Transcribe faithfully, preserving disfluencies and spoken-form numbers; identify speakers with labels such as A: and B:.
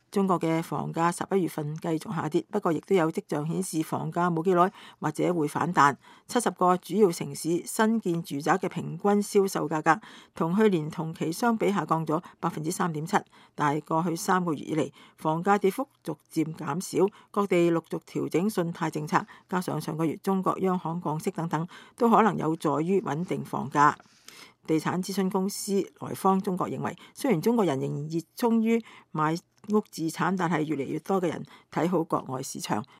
A: 中國嘅房價十一月份繼續下跌，不過亦都有跡象顯示房價冇幾耐或者會反彈。七十個主要城市新建住宅嘅平均銷售價格同去年同期相比下降咗百分之三點七，但係過去三個月以嚟，房價跌幅逐漸減少，各地陸續調整信貸政策，加上上個月中國央行降息等等，都可能有助於穩定房價。地產諮詢公司萊坊中國認為，雖然中國人仍然熱衷於買屋自產，但係越嚟越多嘅人睇好國外市場。